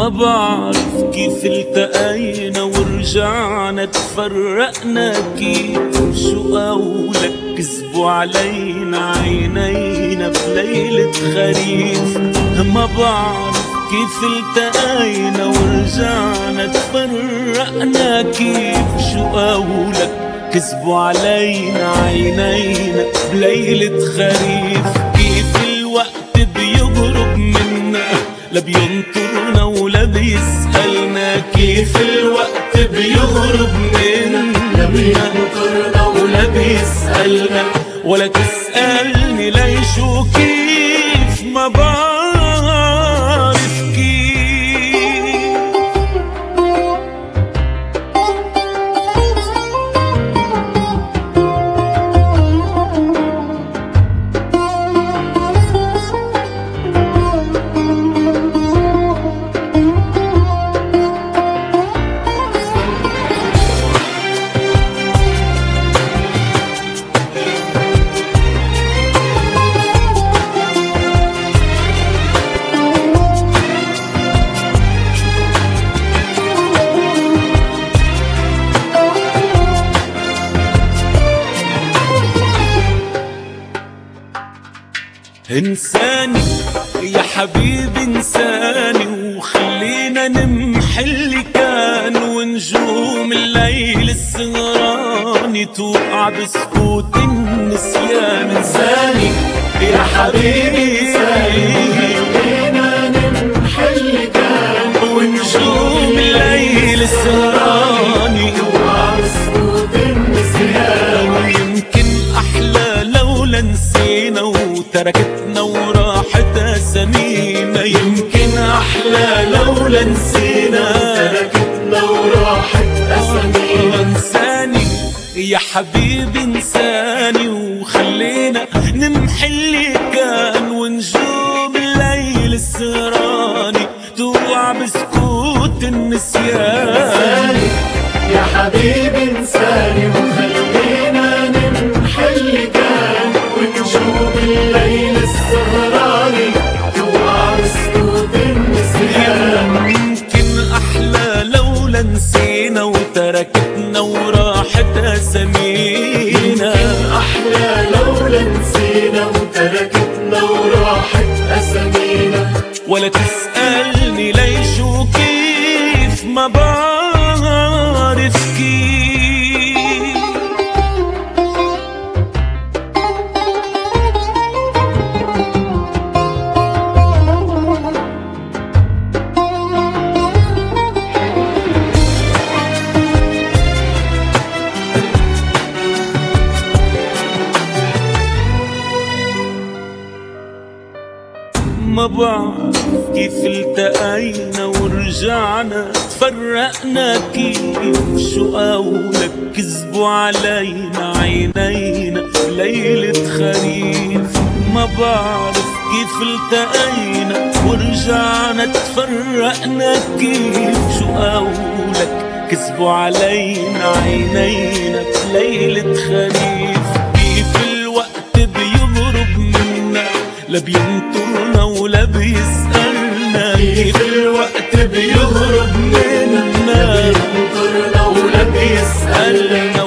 ما بعرف كيف التقينا ورجعنا تفرقنا، كيف شو قولك كذبوا علينا عينينا بليلة خريف. ما بعرف كيف التقينا ورجعنا تفرقنا، كيف شو قولك كذبوا علينا عينينا بليلة خريف. كيف الوقت بيهرب منا لا بينطرنا ولا بيسألنا، كيف الوقت بيهرب منا لا بينطرنا ولا بيسألنا، ولا تسألني ليش وكيف ما بعرف كيف. انساني يا حبيبي انساني، وخلينا نمحي اللي كان، ونجوم الليل السهراني توقع بسكوت النسيان. انساني يا حبيبي انساني، وخلينا نمحي اللي كان، ونجوم الليل السهراني توقع بسكوت النسيان. ويمكن احلى لولا نسينا وتركتنا وراحت أسامينا، يمكن أحلى لولا نسينا وتركتنا وراحت أسامينا. انساني يا حبيبي انساني، وخلينا نمحي اللي كان، ونجوم الليل السهراني توقع بسكوت النسيان. انساني يا حبيبي انساني، وخلينا نمحي اللي كان، ونجوم الليل السهراني توقع بسكوت النسيان. يمكن أحلى لولا نسينا وتركتنا وراحت أسامينا، يمكن أحلى لولا نسينا وتركتنا وراحت أسامينا، ولا تسألني ليش وكيف ما بعرف كيف. ما بعرف كيف التقينا ورجعنا تفرقنا، كيف شو قولك كذبوا علينا عينينا بليلة خريف. ما بعرف كيف التقينا ورجعنا تفرقنا، كيف شو قولك كذبوا علينا عينينا بليلة خريف. كيف الوقت بيهرب منا لا بينطرنا ولا بيسألنا، كيف الوقت بيهرب منا لا بينطرنا ولا بيسألنا،